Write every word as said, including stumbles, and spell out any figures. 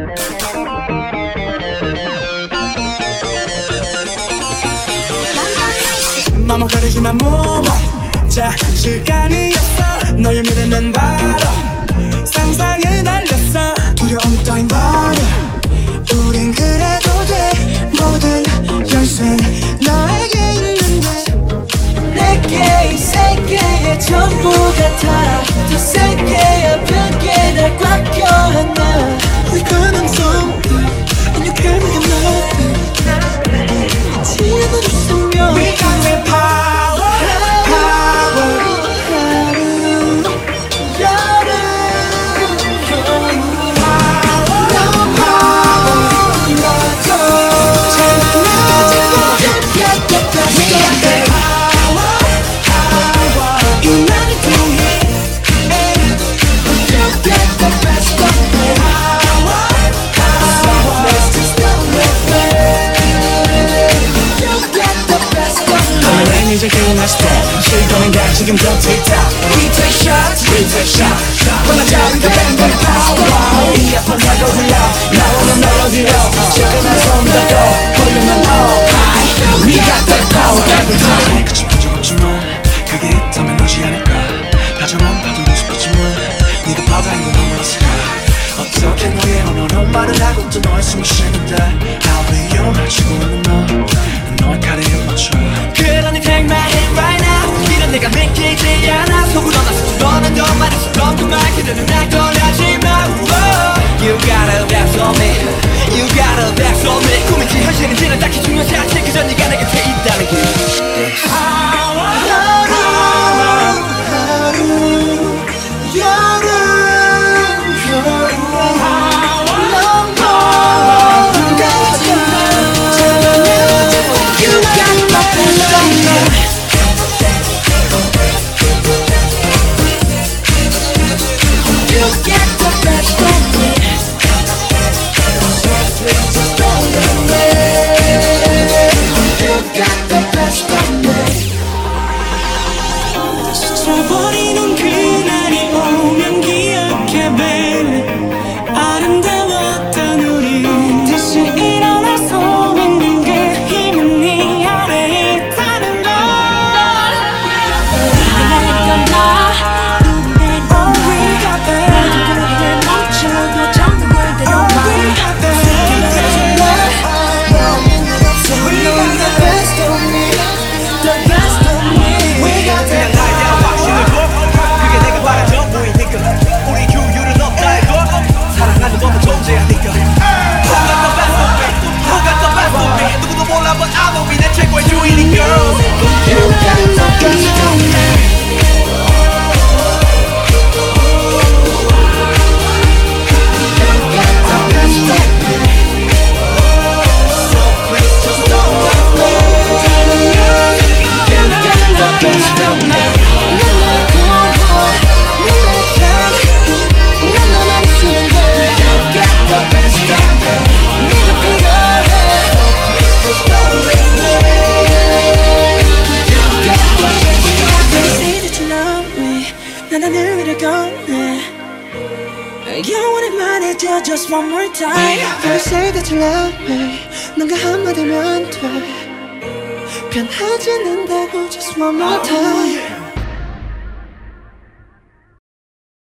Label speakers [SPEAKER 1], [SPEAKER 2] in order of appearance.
[SPEAKER 1] 머뭇거리지만 move on. 자, 시간이었어. 너의 미래는 바로 상상에 날렸어. 두려움이 따윈 버려. 우린 그래도 돼. 모든 열쇠는 너에게 있는데
[SPEAKER 2] 내게 이 세계의 전부 같아. 더 세게 아프게 날 꽉 껴안아.
[SPEAKER 1] We couldn't solve it and you gave me nothing.
[SPEAKER 2] 지어줬으면
[SPEAKER 1] We got the power, power.
[SPEAKER 2] 여름 여름 여름
[SPEAKER 1] No power, 너도
[SPEAKER 2] 가지고 get the best
[SPEAKER 1] We got the power, power. 이 나를 통해
[SPEAKER 2] You get the best of me. Let's just go with it. You get the best of me.
[SPEAKER 1] 너는 이제 끝난 step 시간은 가 지금부터 tick tock. We take shots, we take shots. 원하자 we can bang bang power. 이 아픔 다 거슬려 나오는 멜로디로 시간은 손 닫고 볼륨은 up high. We got that power every time.
[SPEAKER 3] 끝이 본 적 없지만 그게 있다면 오지 않을까. 다정한 파도는 싶었지만 네가 바다인 건 너였을까. 어떻게 너의 언어로 말을 하고 또 너의 숨을 쉬는데 I'll be your 마치고 있는 너 너의 칼에 맞춰.
[SPEAKER 2] 그러니 take my hand right now. 이런 내가 믿기지 않아. 속으로 나서 너는 너 말해서 넌그말 그대는 날 떠나지 마. You got a back on me. You got a back on me. 꿈인지 현실인지는 딱히 중요하지 않지. 그저 네가 내 곁에 있다는 게 하루 하루 여름 여름 long long 가지 마. You got my best on me. You get the best of me. So please just don't let me. You got the best of me.
[SPEAKER 1] 스쳐버리는 그날이 오면 기억해 baby. 아름다웠던 우리 다시 일어나서 믿는 그 힘은 네 안에 있다는 걸. 내가 나 Oh we got that. 누구를 멈추고 정답을 데려와. We got that.
[SPEAKER 2] So we got the best of me. The best of me. We got that.
[SPEAKER 4] 나에 대한 확신을 줘. 그게 내가 바란 전부이니까. 우리 규율은 없다 해도 사랑하는 법은 존재하니까. Who got the best of me? Who got the best of me? 누구도 몰라 but I know me. 내 최고의 주인이 girl.
[SPEAKER 2] You got the best of me.
[SPEAKER 1] Just one more time.
[SPEAKER 2] First say that you love me. 뭔가 한마디면 돼. 변하지 않는다고 just one more time.